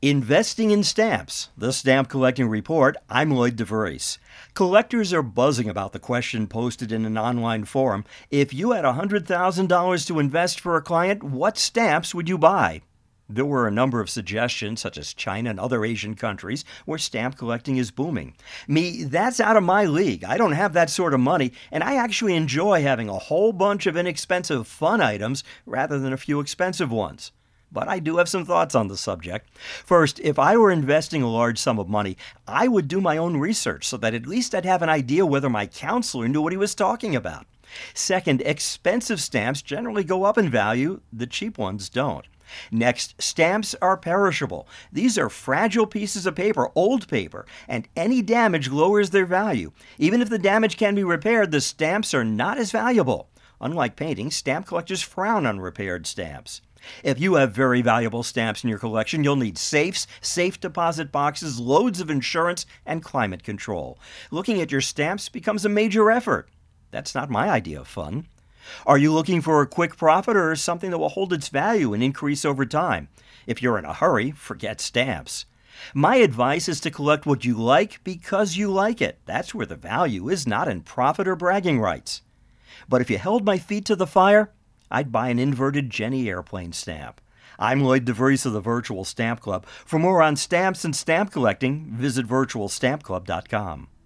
Investing in Stamps, the Stamp Collecting Report. I'm Lloyd DeVries. Collectors are buzzing about the question posted in an online forum. If you had $100,000 to invest for a client, what stamps would you buy? There were a number of suggestions, such as China and other Asian countries, where stamp collecting is booming. Me, that's out of my league. I don't have that sort of money, and I actually enjoy having a whole bunch of inexpensive fun items rather than a few expensive ones. But I do have some thoughts on the subject. First, if I were investing a large sum of money, I would do my own research so that at least I'd have an idea whether my counselor knew what he was talking about. Second, expensive stamps generally go up in value, the cheap ones don't. Next, stamps are perishable. These are fragile pieces of paper, old paper, and any damage lowers their value. Even if the damage can be repaired, the stamps are not as valuable. Unlike painting, stamp collectors frown on repaired stamps. If you have very valuable stamps in your collection, you'll need safes, safe deposit boxes, loads of insurance, and climate control. Looking at your stamps becomes a major effort. That's not my idea of fun. Are you looking for a quick profit or something that will hold its value and increase over time? If you're in a hurry, forget stamps. My advice is to collect what you like because you like it. That's where the value is, not in profit or bragging rights. But if you held my feet to the fire, I'd buy an inverted Jenny airplane stamp. I'm Lloyd DeVries of the Virtual Stamp Club. For more on stamps and stamp collecting, visit virtualstampclub.com.